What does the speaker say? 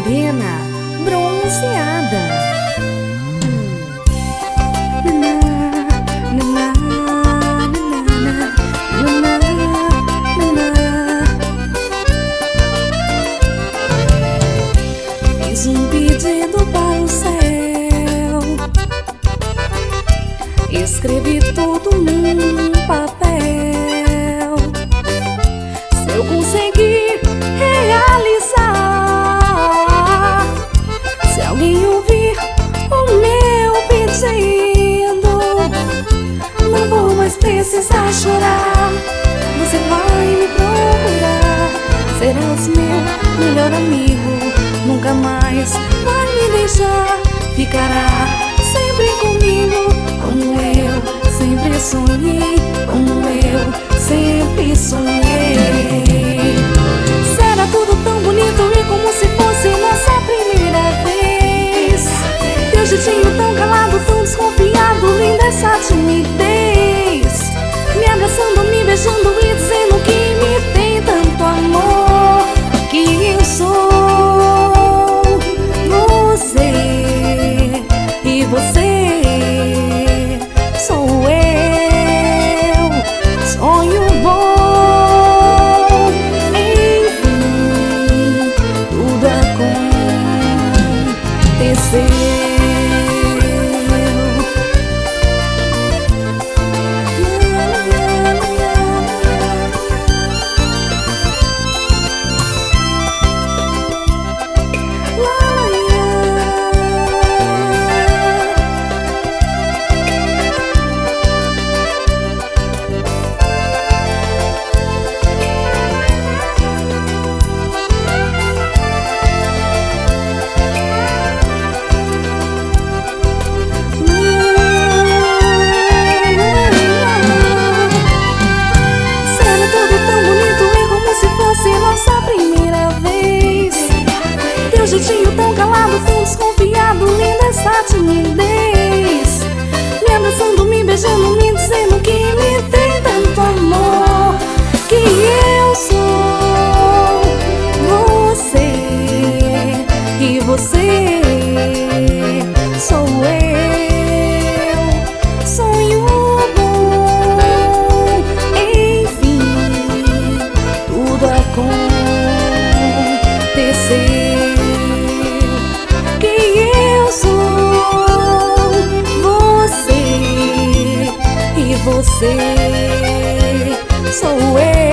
morena, bronzeada. Fiz um pedido para o céu, escrevi tudo num papel. Se eu conseguir realizar, se alguém ouvir o meu pedido, não vou mais precisar chorar. Você vai me procurar, serás meu melhor amigo, nunca mais vai me deixar. Ficará sempre comigo, como eu sempre sonhei, como eu sempre sonhei. Será tudo tão bonito e como se fosse nossa primeira vez. Teu jeitinho tão calado, tão desconfiado, linda essa timidez. Me abraçando, me beijando e dizendo que me tem tanto amor. Que eu sou você e você sou eu. Sonho bom, enfim, tudo aconteceu. Nossa primeira vez. Teu jeitinho tão calado, tão desconfiado, linda essa timidez. Me abraçando, me beijando, me dizendo que me tem tanto amor. Que eu sou você e você sou eu. Sonho bom, enfim, tudo aconteceu. Que eu sou você e você sou eu.